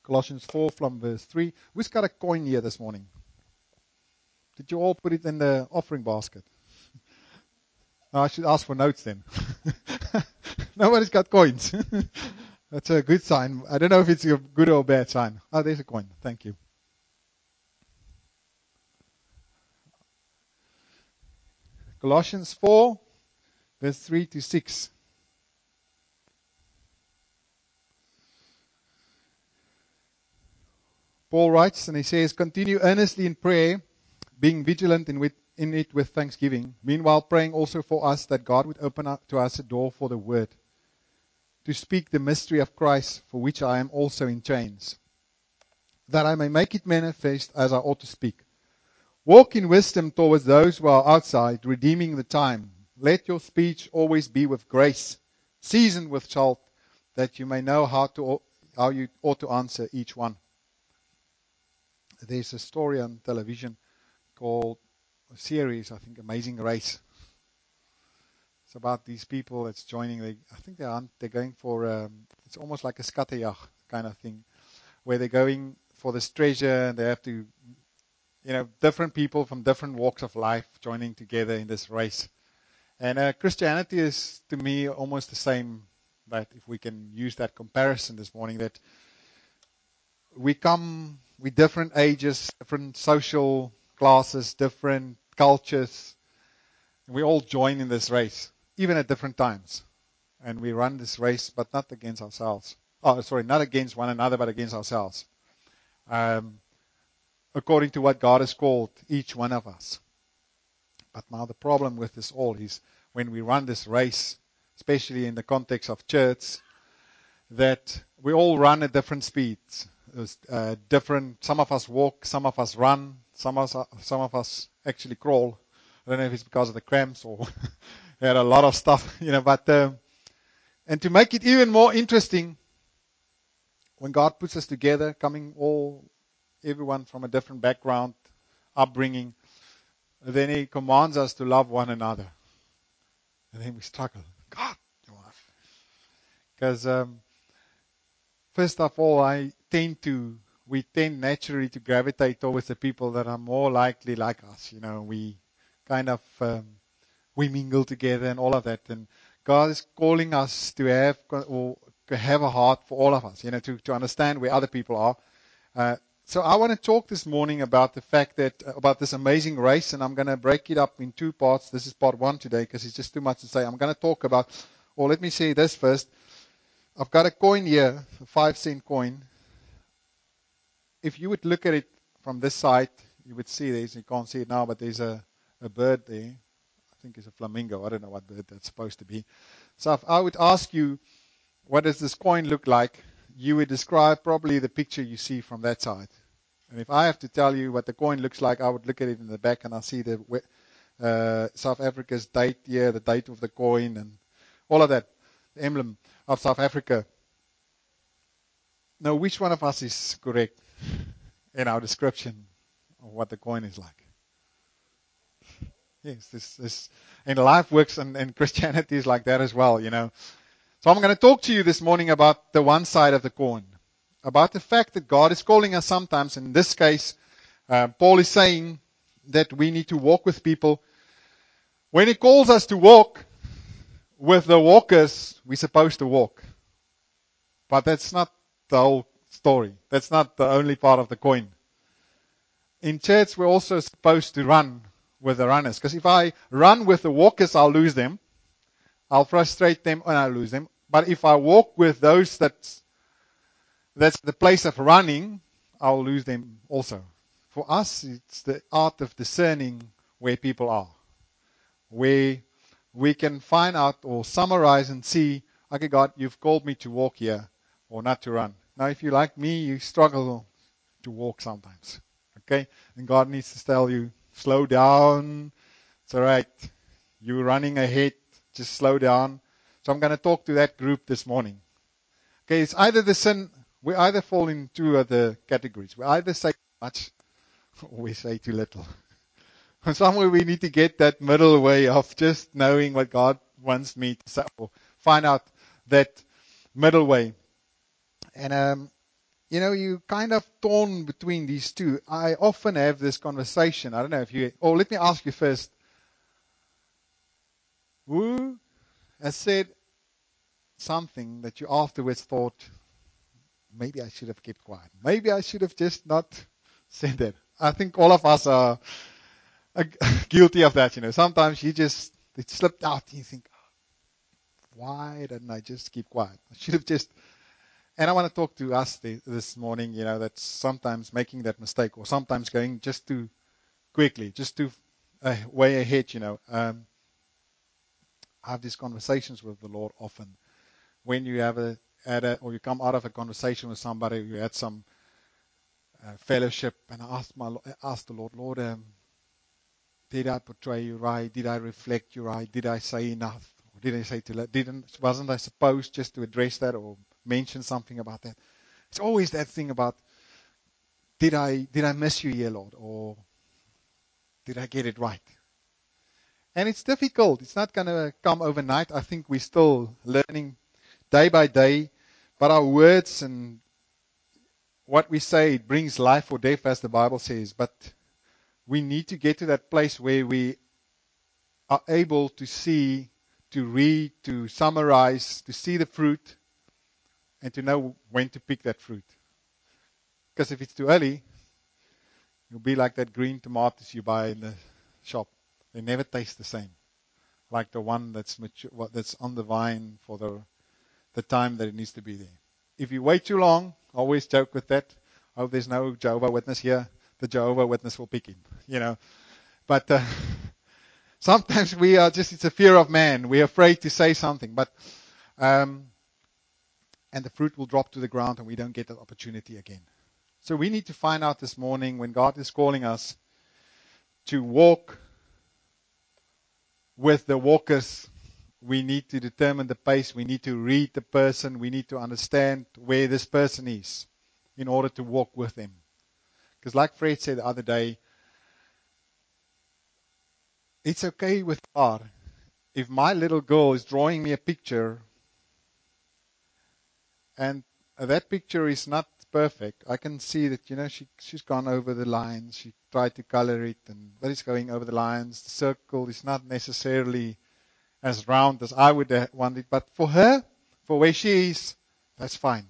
Colossians 4 from verse 3. Who's got a coin here this morning? Did you all put it in the offering basket? No, I should ask for notes then. Nobody's got coins. That's a good sign. I don't know if it's a good or bad sign. Oh, there's a coin. Thank you. Colossians 4, verse 3 to 6. Paul writes, and he says, continue earnestly in prayer, being vigilant in it with thanksgiving. Meanwhile, praying also for us that God would open up to us a door for the word, to speak the mystery of Christ, for which I am also in chains, that I may make it manifest as I ought to speak. Walk in wisdom towards those who are outside, redeeming the time. Let your speech always be with grace, seasoned with salt, that you may know how you ought to answer each one. There's a story on television called a series, I think, Amazing Race. It's about these people that's joining. I think they're going for it's almost like a skatejag kind of thing, where they're going for this treasure, and they have to, different people from different walks of life joining together in this race. And Christianity is, to me, almost the same. That if we can use that comparison this morning, that we come with different ages, different social classes, different cultures. We all join in this race, even at different times. And we run this race, but not against ourselves. Not against one another, but against ourselves. According to what God has called each one of us. But now the problem with this all is when we run this race, especially in the context of church, that we all run at different speeds. Some of us walk, some of us run, some of us actually crawl. I don't know if it's because of the cramps or we had a lot of stuff, but and to make it even more interesting, when God puts us together, everyone from a different background, upbringing, then He commands us to love one another. And then we struggle. God, because first of all, we tend naturally to gravitate towards the people that are more likely like us. We kind of, we mingle together and all of that. And God is calling us to have a heart for all of us, to understand where other people are. So I want to talk this morning about the fact about this amazing race, and I'm going to break it up in two parts. This is part one today because it's just too much to say. I'm going to talk about, let me say this first. I've got a coin here, a 5-cent coin. If you would look at it from this side, you would see you can't see it now, but there's a bird there. I think it's a flamingo. I don't know what bird that's supposed to be. So if I would ask you, what does this coin look like? You would describe probably the picture you see from that side. And if I have to tell you what the coin looks like, I would look at it in the back and I see the South Africa's date here, the date of the coin, and all of that, the emblem of South Africa. Now, which one of us is correct in our description of what the coin is like? Yes, this and life works and Christianity is like that as well, So I'm going to talk to you this morning about the one side of the coin, about the fact that God is calling us sometimes. In this case, Paul is saying that we need to walk with people. When He calls us to walk with the walkers, we're supposed to walk. But that's not the whole story. That's not the only part of the coin. In church, we're also supposed to run with the runners. Because if I run with the walkers, I'll lose them. I'll frustrate them and I'll lose them. But if I walk with those that's the place of running, I'll lose them also. For us, it's the art of discerning where people are. Where we can find out or summarize and see, okay, God, you've called me to walk here or not to run. Now, if you're like me, you struggle to walk sometimes. Okay? And God needs to tell you, slow down. It's all right. You're running ahead. Just slow down. So I'm going to talk to that group this morning. Okay, it's either the sin, we either fall in two other categories. We either say too much or we say too little. And somewhere we need to get that middle way of just knowing what God wants me to say, or find out that middle way. And you kind of torn between these two. I often have this conversation. I don't know if let me ask you first. Who has said something that you afterwards thought, maybe I should have kept quiet. Maybe I should have just not said that. I think all of us are guilty of that. Sometimes it slipped out and you think, why didn't I just keep quiet? I should have just. And I want to talk to us this morning, that's sometimes making that mistake or sometimes going just too quickly, just too way ahead, I have these conversations with the Lord often. When you have or you come out of a conversation with somebody, you had some fellowship, and I asked the Lord, did I portray you right? Did I reflect you right? Did I say enough? Or did I say too little? Wasn't I supposed just to address that or mention something about that? It's always that thing about, did I miss you here, Lord? Or did I get it right? And it's difficult. It's not going to come overnight. I think we're still learning day by day. But our words and what we say, it brings life or death, as the Bible says. But we need to get to that place where we are able to see, to read, to summarize, to see the fruit, and to know when to pick that fruit. Because if it's too early, you'll be like that green tomatoes you buy in the shop. They never taste the same. Like the one that's mature, that's on the vine for the time that it needs to be there. If you wait too long, I always joke with that. I hope there's no Jehovah Witness here. The Jehovah Witness will pick him, But sometimes it's a fear of man. We're afraid to say something. But and the fruit will drop to the ground and we don't get that opportunity again. So we need to find out this morning, when God is calling us to walk with the walkers, we need to determine the pace. We need to read the person. We need to understand where this person is in order to walk with them. Because like Fred said the other day, it's okay with God. If my little girl is drawing me a picture and that picture is not perfect, I can see that, she's gone over the lines. She tried to color it, but it's going over the lines. The circle is not necessarily as round as I would want it. But for her, for where she is, that's fine.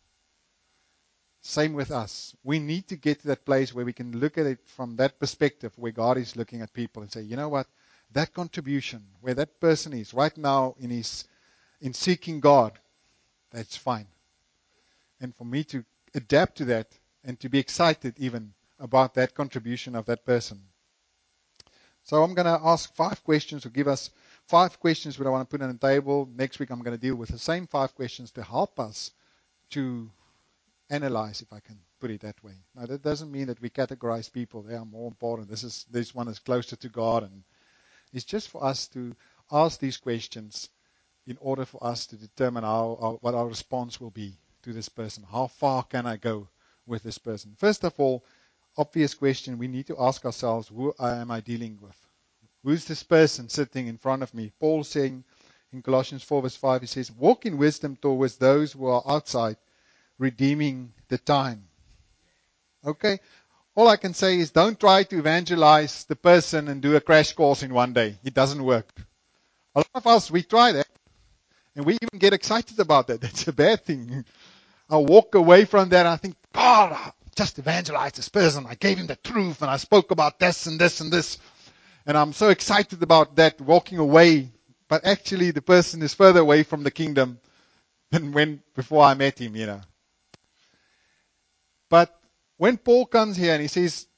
Same with us. We need to get to that place where we can look at it from that perspective, where God is looking at people and say, you know what? That contribution, where that person is right now in seeking God, that's fine. And for me to adapt to that and to be excited even about that contribution of that person. So I'm going to ask 5 questions, or give us 5 questions that I want to put on the table. Next week I'm going to deal with the same 5 questions to help us to analyze, if I can put it that way. Now that doesn't mean that we categorize people. They are more important. This one is closer to God, and it's just for us to ask these questions in order for us to determine what our response will be to this person. How far can I go with this person? First of all, obvious question, we need to ask ourselves, who am I dealing with? Who's this person sitting in front of me? Paul saying in Colossians 4 verse 5, he says, walk in wisdom towards those who are outside, redeeming the time. Okay? All I can say is, don't try to evangelize the person and do a crash course in one day. It doesn't work. A lot of us, we try that, and we even get excited about that. That's a bad thing. I walk away from that and I think, God, I just evangelized this person. I gave him the truth and I spoke about this and this and this. And I'm so excited about that, walking away. But actually the person is further away from the kingdom than before I met him, But when Paul comes here and he says,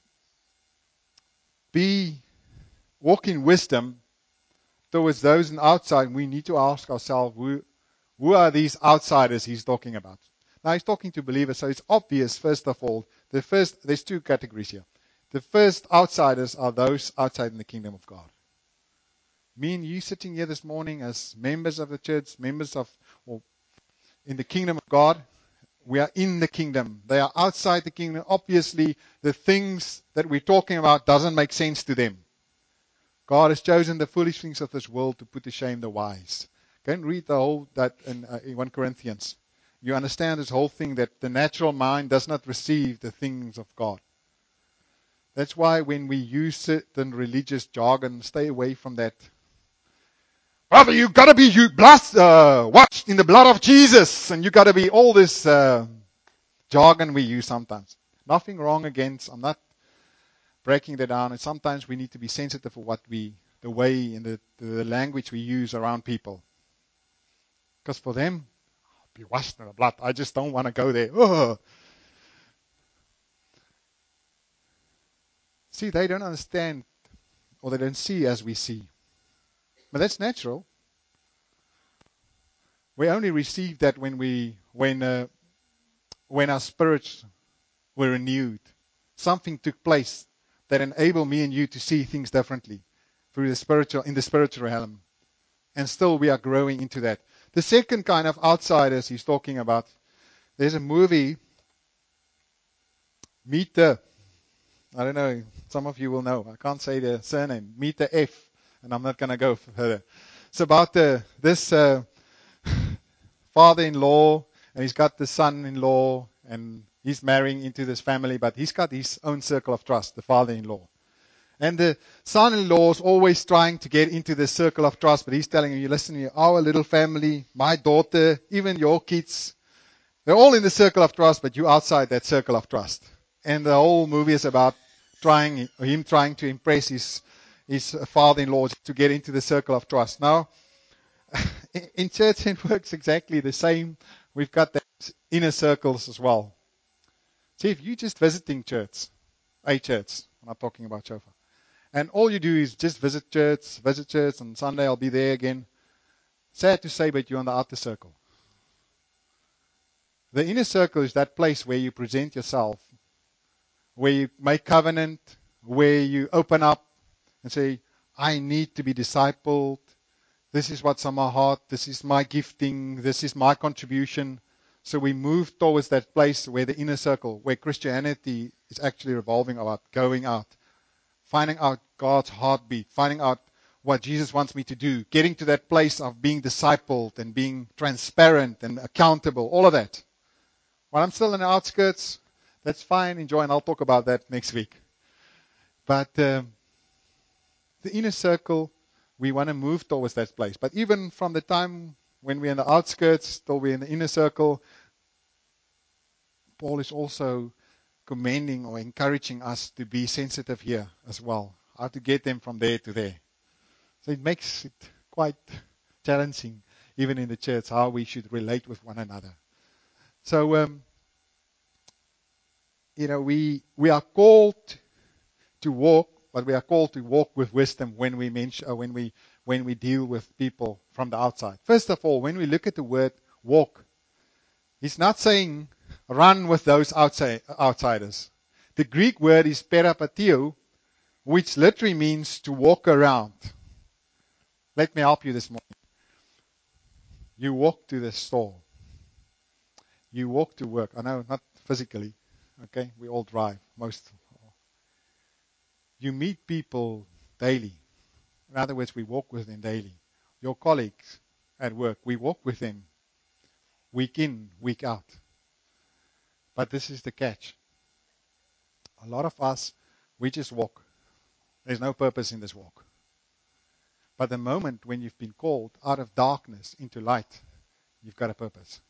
walk in wisdom towards those on the outside, we need to ask ourselves, who are these outsiders he's talking about? Now he's talking to believers, so it's obvious, first of all, there's 2 categories here. The first outsiders are those outside in the kingdom of God. Me and you sitting here this morning as members of the church, or in the kingdom of God, we are in the kingdom. They are outside the kingdom. Obviously, the things that we're talking about doesn't make sense to them. God has chosen the foolish things of this world to put to shame the wise. Go and read that in 1 Corinthians. you understand this whole thing that the natural mind does not receive the things of God. That's why when we use certain religious jargon, stay away from that. Brother, you got to be washed in the blood of Jesus, and you got to be all this jargon we use sometimes. Nothing wrong against. I'm not breaking that down. And sometimes we need to be sensitive for the way and the language we use around people. Because for them, be washed in the blood. I just don't want to go there. Ugh. See, they don't understand or they don't see as we see. But that's natural. We only receive that when our spirits were renewed. Something took place that enabled me and you to see things differently in the spiritual realm. And still we are growing into that. The second kind of outsiders he's talking about, there's a movie, Meet the, I don't know, some of you will know. I can't say the surname. Meet the F, and I'm not going to go further. It's about this father-in-law, and he's got the son-in-law, and he's marrying into this family, but he's got his own circle of trust, the father-in-law. And the son-in-law is always trying to get into the circle of trust, but he's telling you, listen, our little family, my daughter, even your kids, they're all in the circle of trust, but you're outside that circle of trust. And the whole movie is about him trying to impress his father-in-law to get into the circle of trust. Now, in church it works exactly the same. We've got that inner circles as well. See, if you're just visiting church, I'm not talking about Shofar, and all you do is just visit church, and Sunday I'll be there again. Sad to say, but you're on the outer circle. The inner circle is that place where you present yourself, where you make covenant, where you open up and say, I need to be discipled. This is what's on my heart. This is my gifting. This is my contribution. So we move towards that place where the inner circle, where Christianity is actually revolving about going out, finding out God's heartbeat, finding out what Jesus wants me to do, getting to that place of being discipled and being transparent and accountable, all of that. While I'm still in the outskirts, that's fine, enjoy, and I'll talk about that next week. But the inner circle, we want to move towards that place. But even from the time when we're in the outskirts till we're in the inner circle, Paul is also commending or encouraging us to be sensitive here as well. How to get them from there to there. So it makes it quite challenging, even in the church, how we should relate with one another. So, we are called to walk, but we are called to walk with wisdom when we deal with people from the outside. First of all, when we look at the word walk, he's not saying run with those outsiders. The Greek word is peripateo, which literally means to walk around. Let me help you this morning. You walk to the store. You walk to work. I know, not physically. Okay, we all drive, most. You meet people daily. In other words, we walk with them daily. Your colleagues at work, we walk with them week in, week out. But this is the catch. A lot of us, we just walk. There's no purpose in this walk. But the moment when you've been called out of darkness into light, you've got a purpose.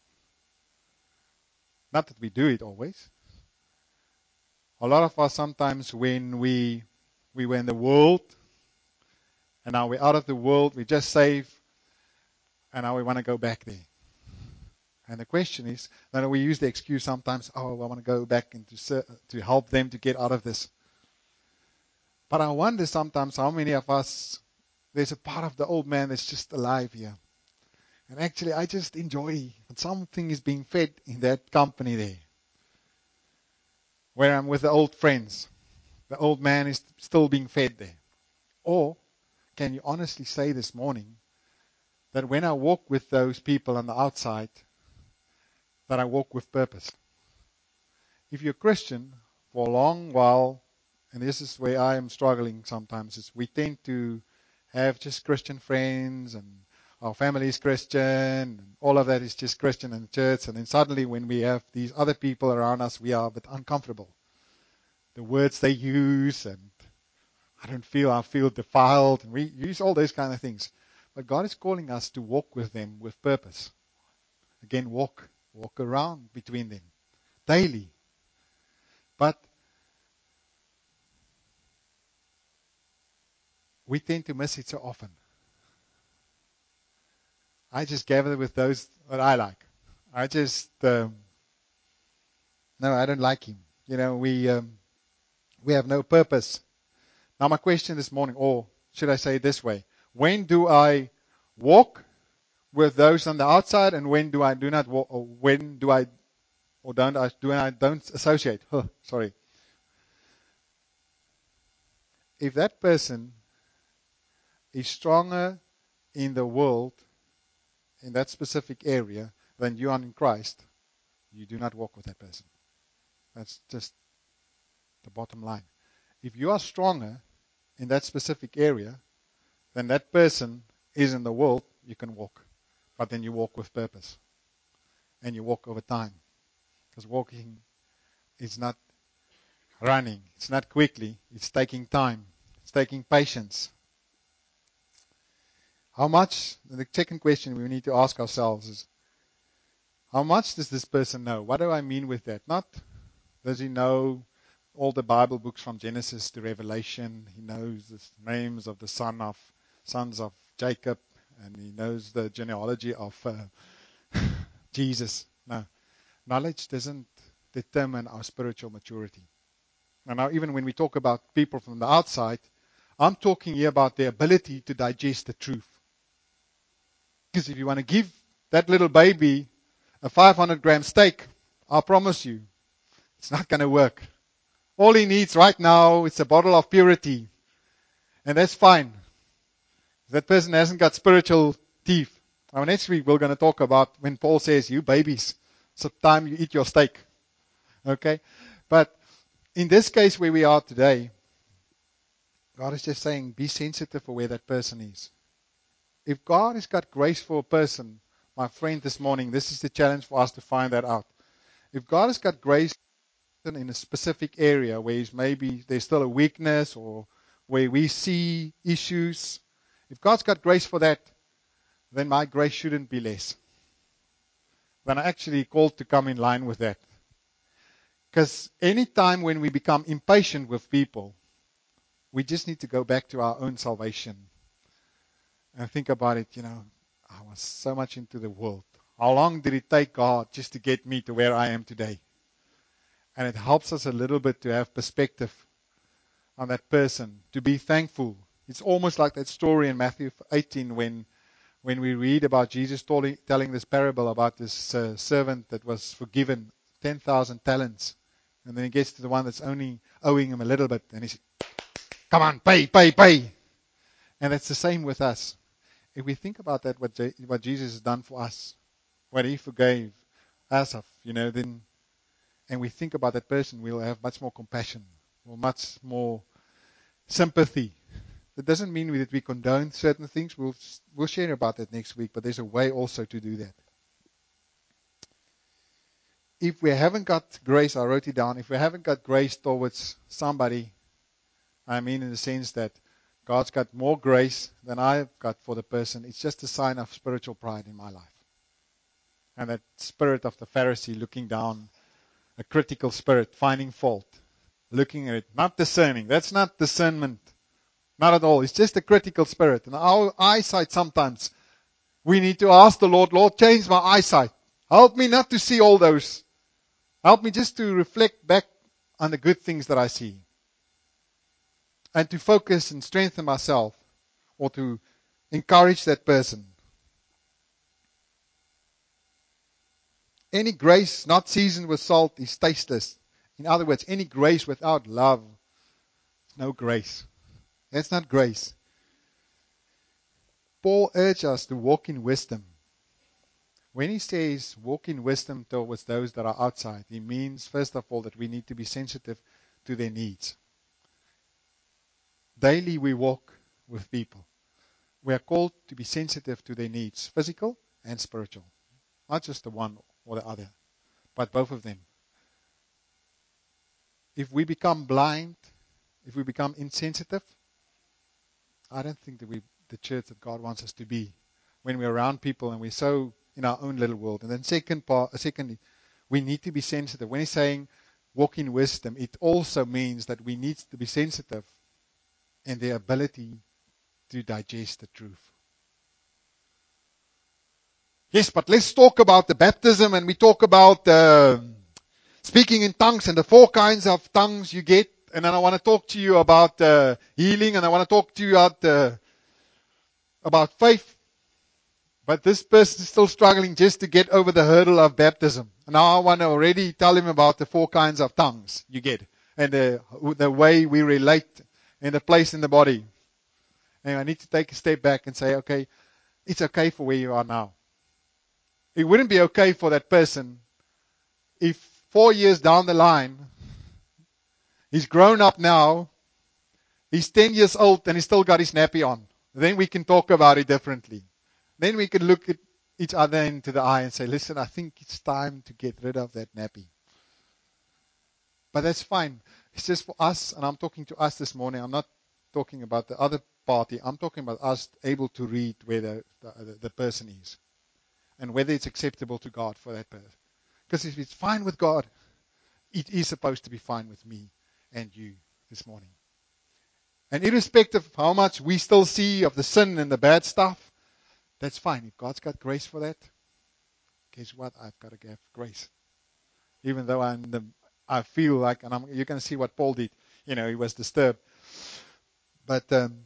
Not that we do it always. A lot of us sometimes when we were in the world, and now we're out of the world, we just saved, and now we want to go back there. And the question is, then we use the excuse sometimes, I want to go back and to help them to get out of this. But I wonder sometimes how many of us, there's a part of the old man that's just alive here. And actually, I just enjoy that something is being fed in that company there. Where I'm with the old friends. The old man is still being fed there. Or, can you honestly say this morning, that when I walk with those people on the outside, that I walk with purpose? If you're a Christian for a long while, and this is where I am struggling sometimes, is we tend to have just Christian friends and our family is Christian, and all of that is just Christian and church, and then suddenly when we have these other people around us, we are a bit uncomfortable. The words they use, and I feel defiled, and we use all those kind of things. But God is calling us to walk with them with purpose. Again, walk around between them daily. But we tend to miss it so often. I just gather with those that I like. I just, no, I don't like him. We have no purpose. Now my question this morning, or should I say it this way, when do I walk with those on the outside, and when do I do not walk, or when do I, or don't I, don't associate? Sorry. If that person is stronger in the world, in that specific area, than you are in Christ, you do not walk with that person. That's just the bottom line. If you are stronger in that specific area than that person is in the world, you can walk. But then you walk with purpose. And you walk over time. Because walking is not running. It's not quickly. It's taking time. It's taking patience. How much, the second question we need to ask ourselves is, how much does this person know? What do I mean with that? Not, does he know all the Bible books from Genesis to Revelation? He knows the names of the sons of Jacob, and he knows the genealogy of Jesus. No. Knowledge doesn't determine our spiritual maturity. And now, even when we talk about people from the outside, I'm talking here about their ability to digest the truth. Because if you want to give that little baby a 500-gram steak, I promise you, it's not going to work. All he needs right now is a bottle of purity. And that's fine. That person hasn't got spiritual teeth. Now, next week we're going to talk about when Paul says, you babies, it's time you eat your steak. Okay? But in this case where we are today, God is just saying, be sensitive for where that person is. If God has got grace for a person, my friend, this morning, this is the challenge for us to find that out. If God has got grace in a specific area where maybe there's still a weakness or where we see issues, if God's got grace for that, then my grace shouldn't be less. Then I'm actually called to come in line with that. Because any time when we become impatient with people, we just need to go back to our own salvation and think about it. I was so much into the world. How long did it take God just to get me to where I am today? And it helps us a little bit to have perspective on that person, to be thankful. It's almost like that story in Matthew 18 when we read about Jesus telling this parable about this servant that was forgiven 10,000 talents. And then he gets to the one that's only owing him a little bit. And he says, come on, pay. And that's the same with us. If we think about that, what Jesus has done for us, what he forgave us of, then, and we think about that person, we'll have much more compassion, or much more sympathy. That doesn't mean that we condone certain things. We'll share about that next week, but there's a way also to do that. If we haven't got grace, I wrote it down, if we haven't got grace towards somebody, I mean in the sense that God's got more grace than I've got for the person, it's just a sign of spiritual pride in my life. And that spirit of the Pharisee looking down, a critical spirit, finding fault, looking at it, not discerning. That's not discernment. Not at all. It's just a critical spirit. And our eyesight sometimes, we need to ask the Lord, change my eyesight. Help me not to see all those. Help me just to reflect back on the good things that I see. And to focus and strengthen myself, or to encourage that person. Any grace not seasoned with salt is tasteless. In other words, any grace without love is no grace. That's not grace. Paul urged us to walk in wisdom. When he says walk in wisdom towards those that are outside, he means, first of all, that we need to be sensitive to their needs. Daily we walk with people. We are called to be sensitive to their needs, physical and spiritual. Not just the one or the other, but both of them. If we become blind, if we become insensitive, I don't think that the church that God wants us to be when we're around people and we're so in our own little world. And then secondly, we need to be sensitive. When he's saying walk in wisdom, it also means that we need to be sensitive in the ability to digest the truth. Yes, but let's talk about the baptism, and we talk about speaking in tongues and the 4 kinds of tongues you get. And then I want to talk to you about healing, and I want to talk to you about faith. But this person is still struggling just to get over the hurdle of baptism. And now I want to already tell him about the 4 kinds of tongues you get, and the way we relate and the place in the body. And I need to take a step back and say, okay, it's okay for where you are now. It wouldn't be okay for that person if 4 years down the line, he's grown up now, he's 10 years old and he's still got his nappy on. Then we can talk about it differently. Then we can look at each other into the eye and say, listen, I think it's time to get rid of that nappy. But that's fine. It's just for us, and I'm talking to us this morning. I'm not talking about the other party. I'm talking about us able to read where the person is and whether it's acceptable to God for that person. Because if it's fine with God, it is supposed to be fine with me and you this morning. And irrespective of how much we still see of the sin and the bad stuff, that's fine. If God's got grace for that, guess what? I've got to have grace. Even though I feel like, and you can see what Paul did. He was disturbed. But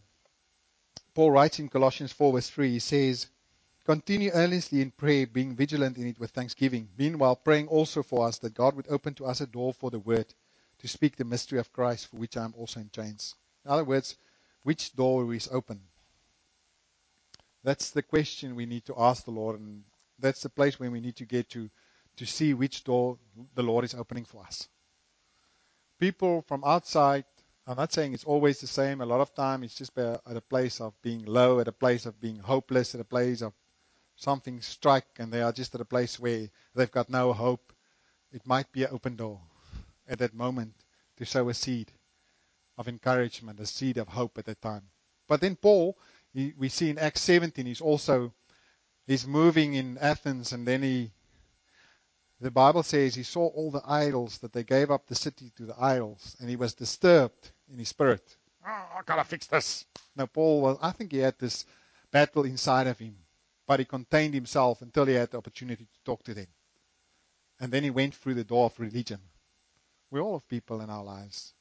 Paul writes in Colossians 4 verse 3, he says, continue earnestly in prayer, being vigilant in it with thanksgiving. Meanwhile, praying also for us that God would open to us a door for the word to speak the mystery of Christ, for which I am also in chains. In other words, which door is open? That's the question we need to ask the Lord, and that's the place where we need to get to see which door the Lord is opening for us. People from outside, I'm not saying it's always the same. A lot of time it's just at a place of being low, at a place of being hopeless, at a place of something strike, and they are just at a place where they've got no hope. It might be an open door at that moment to sow a seed of encouragement, a seed of hope at that time. But then Paul, we see in Acts 17, he's moving in Athens, and then the Bible says he saw all the idols, that they gave up the city to the idols, and he was disturbed in his spirit. I gotta fix this. Now Paul, I think he had this battle inside of him, but he contained himself until he had the opportunity to talk to them. And then he went through the door of religion. We all have people in our lives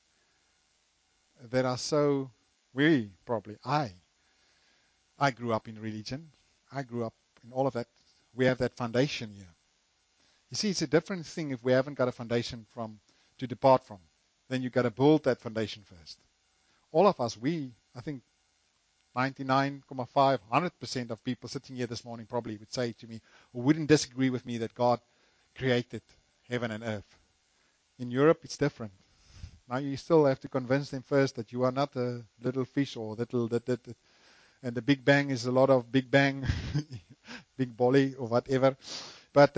that are so, I grew up in religion. I grew up in all of that. We have that foundation here. You see, it's a different thing if we haven't got a foundation to depart from. Then you've got to build that foundation first. All of us, I think 99.5, 100% of people sitting here this morning probably would say to me, or wouldn't disagree with me that God created heaven and earth. In Europe, it's different. Now you still have to convince them first that you are not a little fish or and the Big Bang is a lot of Big Bang, Big Bolly or whatever. But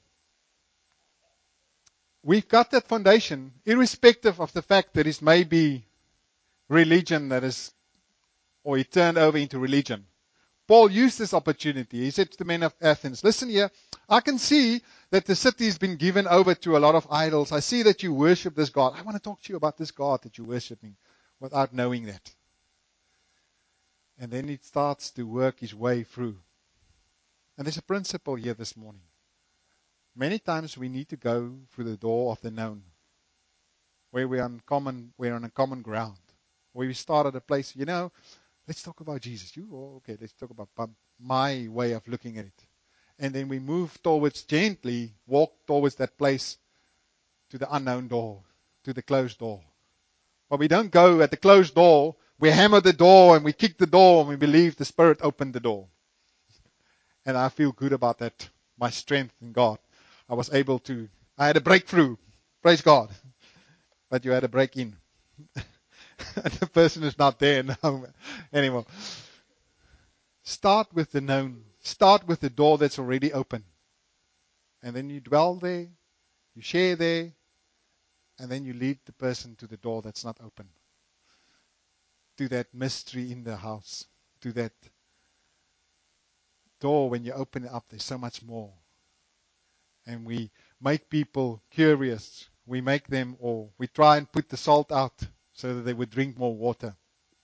we've got that foundation, irrespective of the fact that it may be religion or it turned over into religion. Paul used this opportunity. He said to the men of Athens, listen here, I can see that the city has been given over to a lot of idols. I see that you worship this God. I want to talk to you about this God that you're worshiping without knowing that. And then it starts to work his way through. And there's a principle here this morning. Many times we need to go through the door of the known, where we're on a common ground, where we start at a place, let's talk about Jesus. Okay, let's talk about my way of looking at it. And then we move gently walk towards that place to the unknown door, to the closed door. But we don't go at the closed door, we hammer the door and we kick the door and we believe the Spirit opened the door. And I feel good about that, my strength in God. I had a breakthrough. Praise God. But you had a break in. The person is not there now anymore. Start with the known. Start with the door that's already open. And then you dwell there, you share there, and then you lead the person to the door that's not open. To that mystery in the house. To that door when you open it up, there's so much more. And we make people curious. We make them, or we try and put the salt out so that they would drink more water.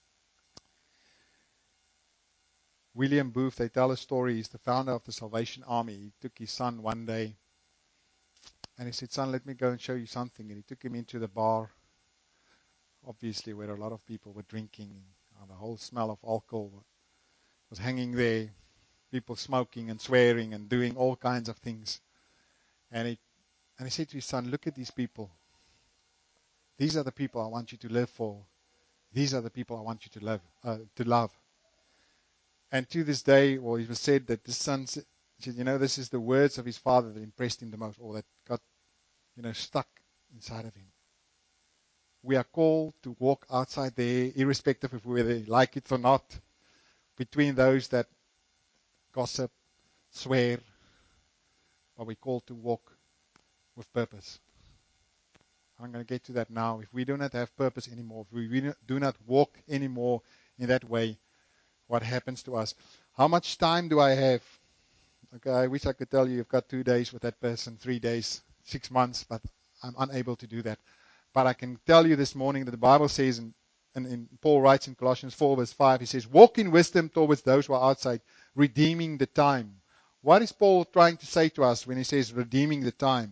William Booth, they tell a story. He's the founder of the Salvation Army. He took his son one day and he said, "Son, let me go and show you something." And he took him into the bar, obviously where a lot of people were drinking. The whole smell of alcohol was hanging there. People smoking and swearing and doing all kinds of things. And he said to his son, "Look at these people. These are the people I want you to live for. These are the people I want you to love." And to this day, well, it was said that the son said, this is the words of his father that impressed him the most, or that got, stuck inside of him. We are called to walk outside there, irrespective of whether they like it or not, between those that gossip, swear, but we're called to walk with purpose. I'm going to get to that now. If we do not have purpose anymore, if we do not walk anymore in that way, what happens to us? How much time do I have? Okay, I wish I could tell you you've got 2 days with that person, 3 days, 6 months, but I'm unable to do that. But I can tell you this morning that the Bible says, and Paul writes in Colossians 4 verse 5, he says, "Walk in wisdom towards those who are outside, redeeming the time." What is Paul trying to say to us when he says redeeming the time?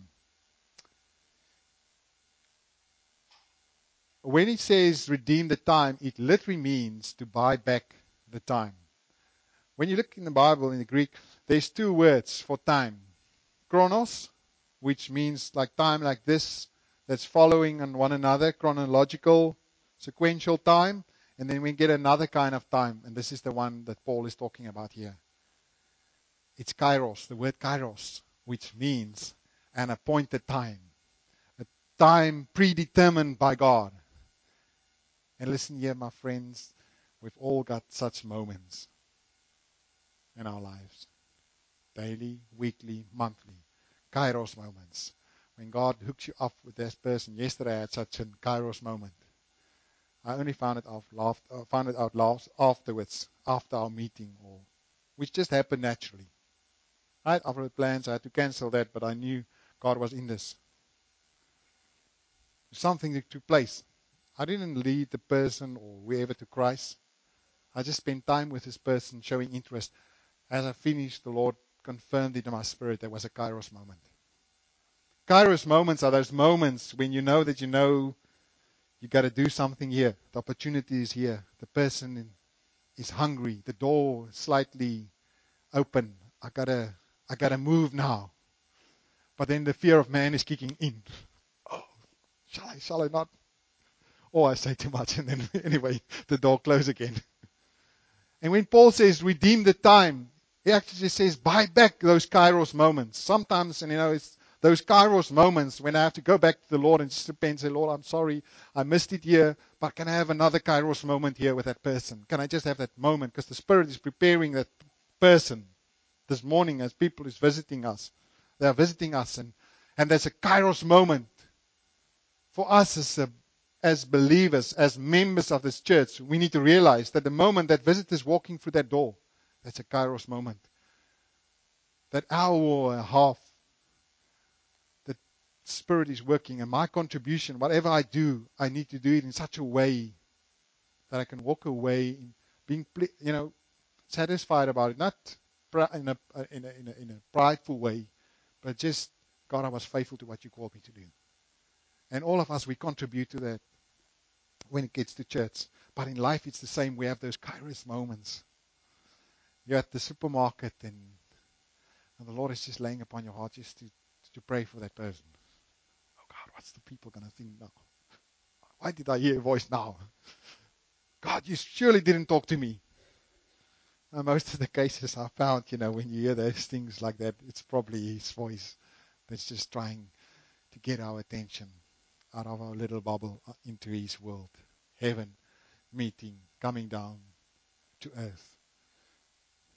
When he says redeem the time, it literally means to buy back the time. When you look in the Bible, in the Greek, there's 2 words for time. Chronos, which means like time like this, that's following on one another, chronological, sequential time. And then we get another kind of time, and this is the one that Paul is talking about here. It's kairos, the word kairos, which means an appointed time. A time predetermined by God. And listen here, my friends, we've all got such moments in our lives. Daily, weekly, monthly. Kairos moments. When God hooks you up with this person. Yesterday I had such a kairos moment. I only found it out afterwards, after our meeting, which just happened naturally. I had other plans, I had to cancel that, but I knew God was in this. Something that took place. I didn't lead the person or whoever to Christ. I just spent time with this person, showing interest. As I finished, the Lord confirmed it in my spirit there was a kairos moment. Kairos moments are those moments when you know that you got to do something here. The opportunity is here. The person is hungry. The door is slightly open. I gotta move now. But then the fear of man is kicking in. Oh, shall I not? Or I say too much, and then anyway, the door closes again. And when Paul says redeem the time, he actually just says buy back those kairos moments. Sometimes, it's those kairos moments when I have to go back to the Lord and just repent and say, "Lord, I'm sorry, I missed it here, but can I have another kairos moment here with that person? Can I just have that moment?" Because the Spirit is preparing that person this morning as people is visiting us. They are visiting us, and there's a kairos moment for us as believers, as members of this church. We need to realize that the moment that visitor is walking through that door, that's a kairos moment. That hour or a half, the Spirit is working, and my contribution, whatever I do, I need to do it in such a way that I can walk away being, satisfied about it, not in a prideful way, but just, God, I was faithful to what you called me to do. And all of us, we contribute to that when it gets to church. But in life, it's the same. We have those kairos moments. You're at the supermarket, and the Lord is just laying upon your heart just to pray for that person. Oh, God, what's the people going to think now? Why did I hear a voice now? God, you surely didn't talk to me. And most of the cases I found, when you hear those things like that, it's probably His voice that's just trying to get our attention out of our little bubble into His world. Heaven meeting, coming down to earth.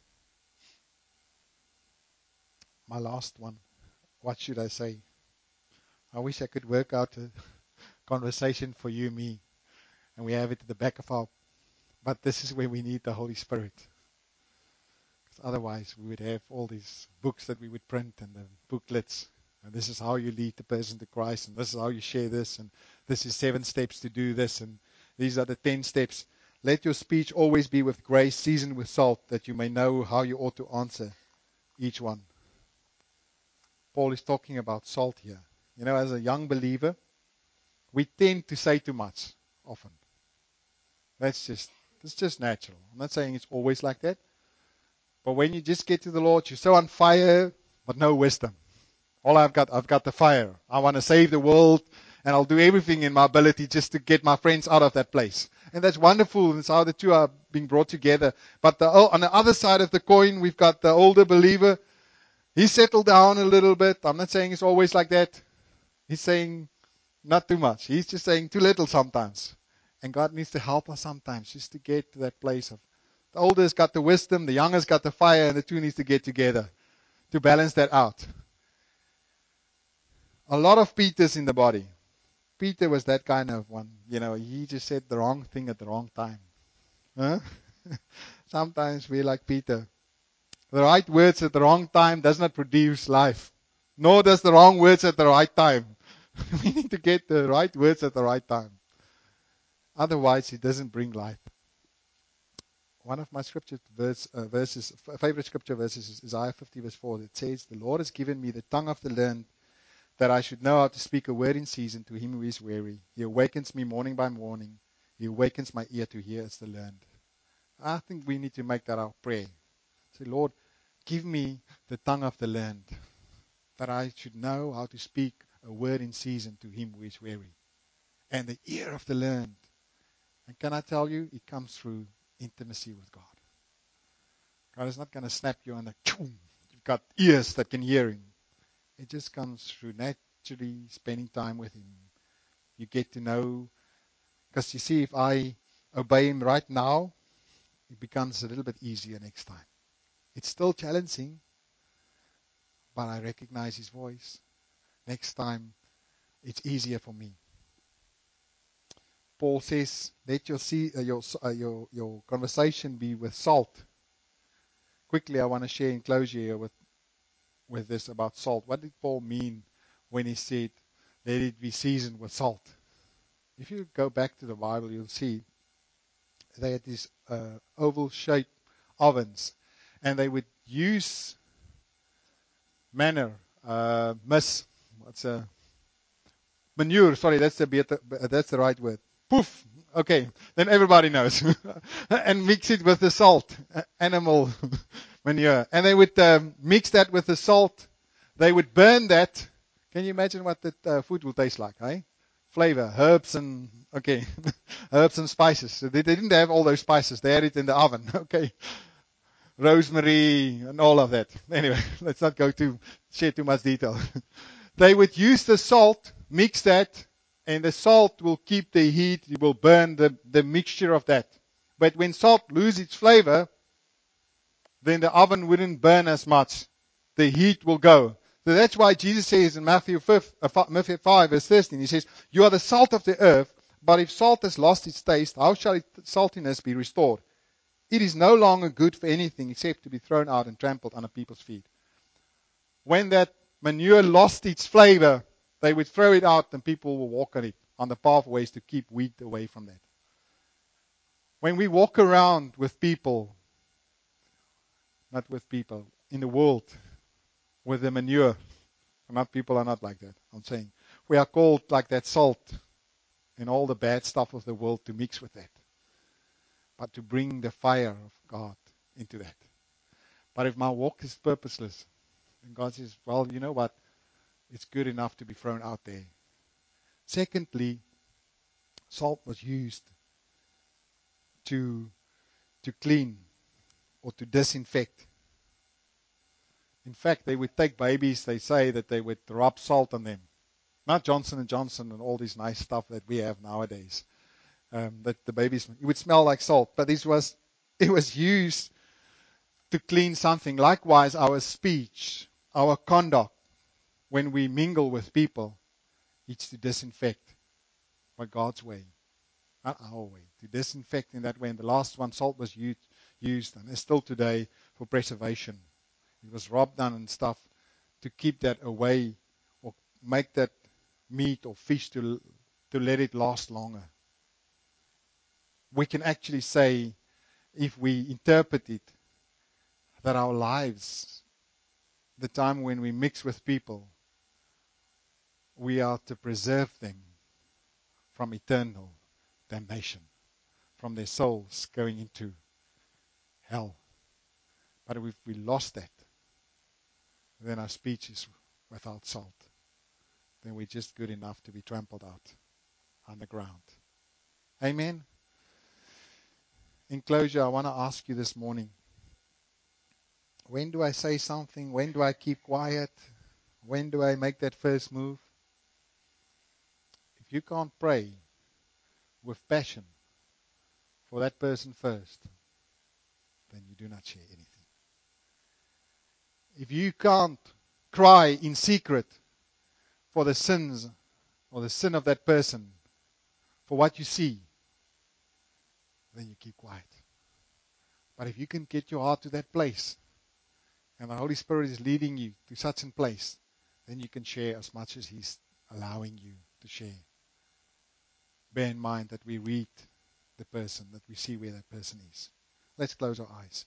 My last one. What should I say? I wish I could work out a conversation for you and me, and we have it at the back of our. But this is where we need the Holy Spirit. Because otherwise, we would have all these books that we would print and the booklets. And this is how you lead the person to Christ, and this is how you share this, and this is 7 steps to do this, and these are the 10 steps. Let your speech always be with grace, seasoned with salt, that you may know how you ought to answer each one. Paul is talking about salt here. You know, as a young believer, we tend to say too much often. It's just natural. I'm not saying it's always like that. But when you just get to the Lord, you're so on fire, but no wisdom. I've got the fire. I want to save the world, and I'll do everything in my ability just to get my friends out of that place. And that's wonderful. That's how the two are being brought together. But on the other side of the coin, we've got the older believer. He's settled down a little bit. I'm not saying it's always like that. He's saying not too much. He's just saying too little sometimes. And God needs to help us sometimes just to get to that place of the older's got the wisdom, the younger's got the fire, and the two needs to get together to balance that out. A lot of Peters in the body. Peter was that kind of one. You know, he just said the wrong thing at the wrong time. Huh? Sometimes we're like Peter. The right words at the wrong time does not produce life. Nor does the wrong words at the right time. We need to get the right words at the right time. Otherwise, it doesn't bring life. One of my favorite scripture verses is Isaiah 50 verse 4. It says, the Lord has given me the tongue of the learned, that I should know how to speak a word in season to him who is weary. He awakens me morning by morning. He awakens my ear to hear as the learned. I think we need to make that our prayer. Say, Lord, give me the tongue of the learned, that I should know how to speak a word in season to him who is weary. And the ear of the learned. And can I tell you, it comes through intimacy with God. God is not going to snap you on the, you've got ears that can hear him. It just comes through naturally spending time with him. You get to know, because you see, if I obey him right now, it becomes a little bit easier next time. It's still challenging, but I recognize his voice. Next time, it's easier for me. Paul says, let your conversation be with salt. Quickly, I want to share in closure here with this about salt. What did Paul mean when he said, let it be seasoned with salt? If you go back to the Bible, you'll see they had these oval-shaped ovens, and they would use manure, manure, sorry, that's the right word. Poof. Okay, then everybody knows. And mix it with the salt, animal manure. And they would mix that with the salt. They would burn that. Can you imagine what that food will taste like, eh? Flavor, herbs and spices. So they didn't have all those spices. They had it in the oven. Okay. Rosemary and all of that. Anyway, let's not share too much detail. They would use the salt, mix that, and the salt will keep the heat. It will burn the mixture of that. But when salt loses its flavor, then the oven wouldn't burn as much. The heat will go. So that's why Jesus says in Matthew 5 verse 13, he says, you are the salt of the earth, but if salt has lost its taste, how shall its saltiness be restored? It is no longer good for anything except to be thrown out and trampled under people's feet. When that manure lost its flavor, they would throw it out and people will walk on it, on the pathways to keep weed away from that. When we walk around with people, not with people, in the world, with the manure, people are not like that, I'm saying. We are called like that salt and all the bad stuff of the world to mix with that. But to bring the fire of God into that. But if my walk is purposeless, then God says, well, you know what? It's good enough to be thrown out there. Secondly, salt was used to clean or to disinfect. In fact, they would take babies, they say that they would rub salt on them. Not Johnson & Johnson and all this nice stuff that we have nowadays. That the babies, it would smell like salt. But it was used to clean something. Likewise, our speech our conduct when we mingle with people, it's to disinfect by God's way, not our way. To disinfect in that way. And the last one, salt was used, and it's still today for preservation. It was rubbed down and stuff to keep that away or make that meat or fish to let it last longer. We can actually say, if we interpret it, that our lives, the time when we mix with people, we are to preserve them from eternal damnation, from their souls going into hell. But if we lost that, then our speech is without salt. Then we're just good enough to be trampled out on the ground. Amen. In closure, I want to ask you this morning, when do I say something? When do I keep quiet? When do I make that first move? If you can't pray with passion for that person first, then you do not share anything. If you can't cry in secret for the sins or the sin of that person, for what you see, then you keep quiet. But if you can get your heart to that place, and the Holy Spirit is leading you to such a place, then you can share as much as He's allowing you to share. Bear in mind that we read the person, that we see where that person is. Let's close our eyes.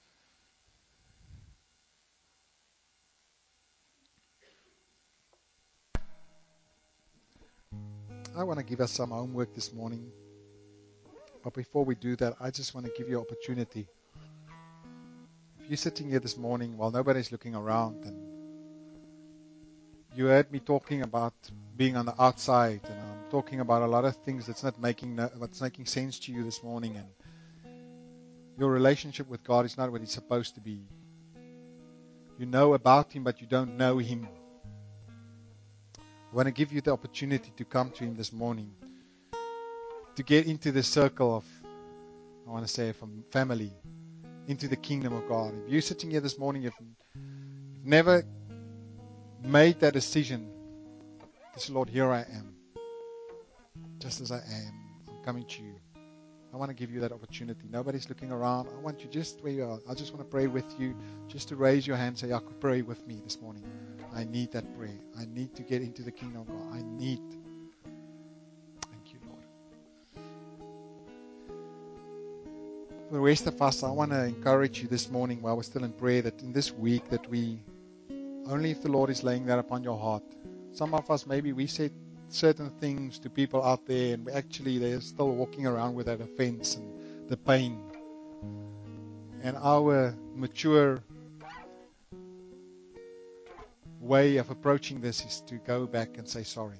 I want to give us some homework this morning. But before we do that, I just want to give you an opportunity. If you're sitting here this morning while nobody's looking around, and you heard me talking about being on the outside, and I'm talking about a lot of things that's not making sense to you this morning, and your relationship with God is not what it's supposed to be. You know about Him, but you don't know Him. I want to give you the opportunity to come to Him this morning, to get into the circle of, I want to say, from family, into the kingdom of God. If you're sitting here this morning, you've never made that decision, this Lord, here I am. Just as I am, I'm coming to you. I want to give you that opportunity. Nobody's looking around. I want you just where you are. I just want to pray with you, just to raise your hand and say, I could pray with me this morning. I need that prayer. I need to get into the kingdom of God. I need. Thank you, Lord. For the rest of us, I want to encourage you this morning while we're still in prayer, that in this week that we, only if the Lord is laying that upon your heart. Some of us, maybe we said certain things to people out there, and actually they're still walking around with that offense and the pain. And our mature way of approaching this is to go back and say sorry.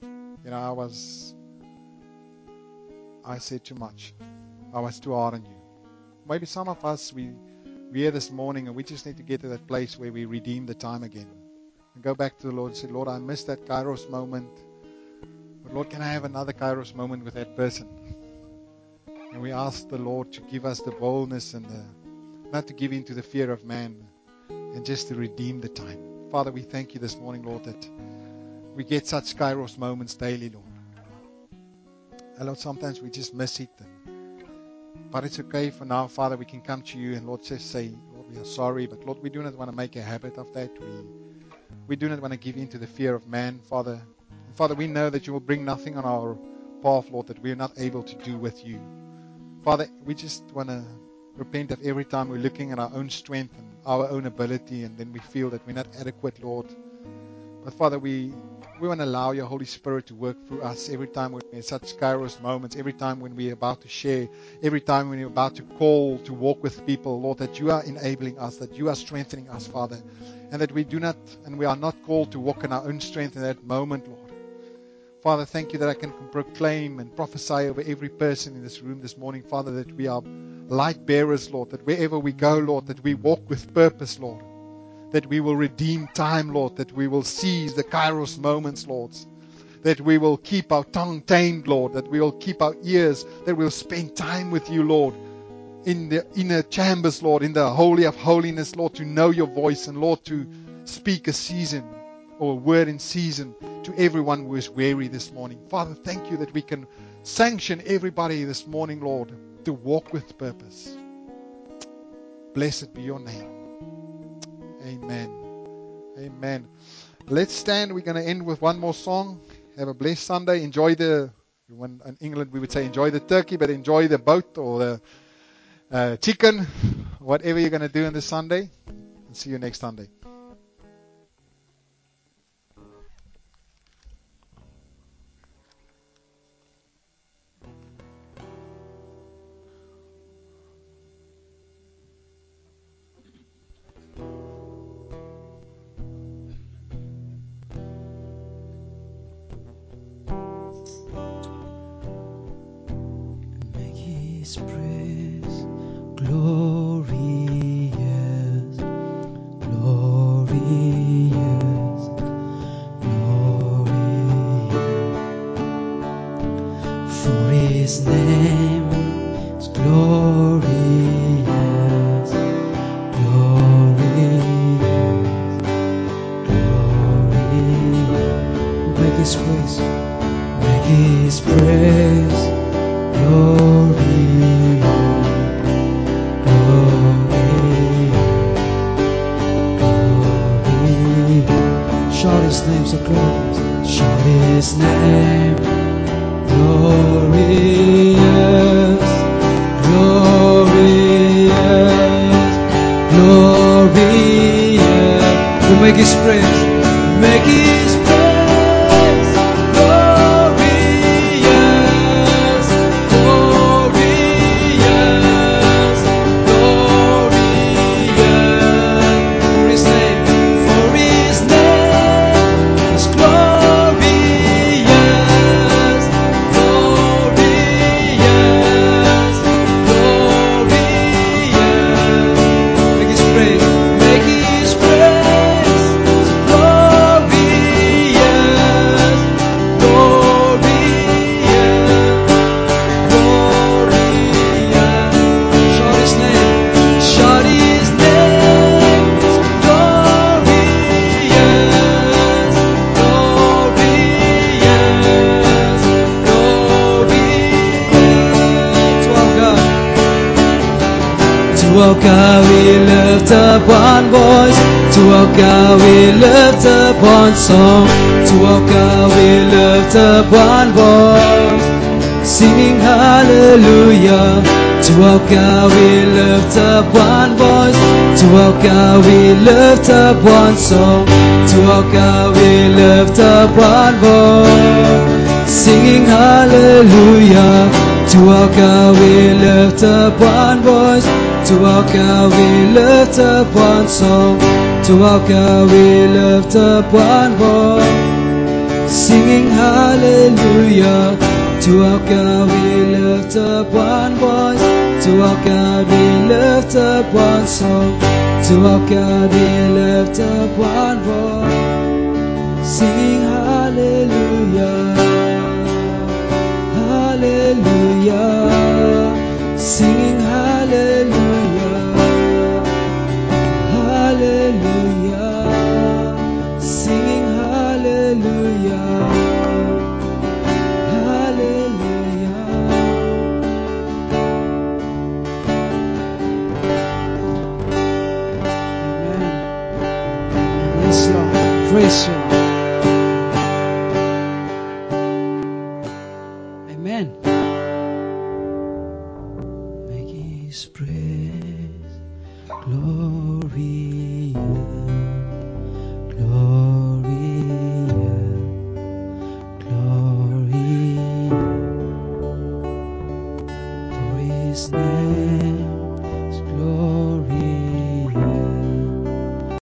I said too much. I was too hard on you. Maybe some of us, we're here this morning and we just need to get to that place where we redeem the time again. And go back to the Lord and say, Lord, I missed that Kairos moment. But Lord, can I have another Kairos moment with that person? And we ask the Lord to give us the boldness and not to give in to the fear of man, and just to redeem the time. Father, we thank you this morning, Lord, that we get such Kairos moments daily, Lord. And Lord, sometimes we just miss it. But it's okay for now, Father. We can come to you and Lord, just say, Lord, we are sorry. But Lord, we do not want to make a habit of that. We do not want to give in to the fear of man, Father. And Father, we know that you will bring nothing on our path, Lord, that we are not able to do with you. Father, we just want to repent of every time we're looking at our own strength and our own ability, and then we feel that we're not adequate, Lord. But Father, we want to allow your Holy Spirit to work through us every time we're in such Kairos moments, every time when we're about to share, every time when we're about to call, to walk with people, Lord, that you are enabling us, that you are strengthening us, Father, and that we do not, and we are not called to walk in our own strength in that moment, Lord. Father, thank you that I can proclaim and prophesy over every person in this room this morning, Father, that we are light bearers, Lord, that wherever we go, Lord, that we walk with purpose, Lord, that we will redeem time, Lord, that we will seize the Kairos moments, Lord, that we will keep our tongue tamed, Lord, that we will keep our ears, that we'll spend time with you, Lord, in the inner chambers, Lord, in the holy of holiness, Lord, to know your voice, and Lord, to speak a season or a word in season to everyone who is weary this morning. Father, thank you that we can sanction everybody this morning, Lord, to walk with purpose. Blessed be your name. Amen. Amen. Let's stand. We're going to end with one more song. Have a blessed Sunday. Enjoy in England we would say enjoy the turkey, but enjoy the boat or the chicken, whatever you're going to do on this Sunday. And see you next Sunday. His praise glorious, glorious, glorious. For His name is glorious, glorious, glorious. Make His praise, make His praise. Glory, glory, glory. Shout His name so glorious. Shout His name, glorious, glorious, glorious. We make His praise, make His praise. To our God we lift up one voice, to our God we lift up one song, to our God we lift up one voice, singing hallelujah. To our God we lift up one voice, to our God we lift up one song, to our God we lift up one voice, singing hallelujah. To our God we lift up one voice, to our God we lift up one song, to our God we lift up one voice, singing hallelujah. To our God we lift up one voice, to our God we lift up one song, to our God we lift up one voice, singing hallelujah, hallelujah, singing hallelujah, hallelujah, singing hallelujah, hallelujah. Amen. Yes, Lord. Praise you. Amen. Make His praise glorious, glorious, glorious. For His name